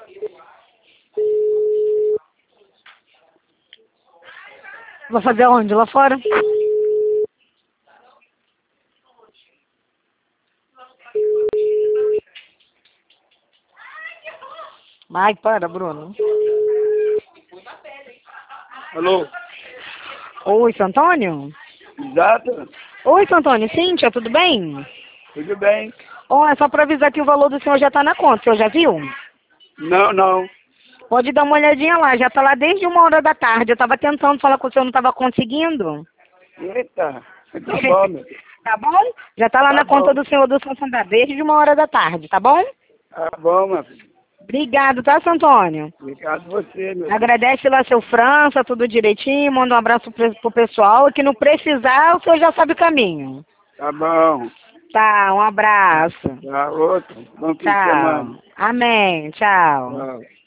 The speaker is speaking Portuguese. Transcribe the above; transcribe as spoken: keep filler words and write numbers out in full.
Vai fazer onde? Lá fora? Ai, para, Bruno. Alô? Oi, seu Antônio? Exato? Oi, seu Antônio. Cíntia, tudo bem? Tudo bem? Ó, é só pra avisar que o valor do senhor já tá na conta. O senhor já viu? Não, não. Pode dar uma olhadinha lá. Já tá lá desde uma hora da tarde. Eu tava tentando falar com o senhor, não tava conseguindo. Eita, tá bom, meu. Tá bom? Já tá lá Tá na conta bom. do senhor do Santander desde uma hora da tarde, tá bom? Tá bom, meu filho. Obrigado, tá, seu Antônio? Obrigado a você, meu filho. Agradece lá seu França, tudo direitinho, manda um abraço pro, pro pessoal, e que não precisar, o senhor já sabe o caminho. Tá bom. Tá, um abraço. Tá, outro. Bom fim de Tchau. semana. Amém, tchau. Tchau.